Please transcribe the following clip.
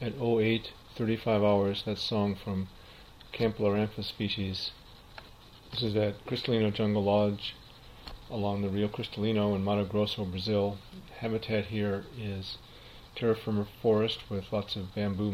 at 08:35 hours. That song from Campyloranthes species. This is at Cristalino Jungle Lodge along the Rio Cristalino in Mato Grosso, Brazil. Habitat here is terra firma forest with lots of bamboo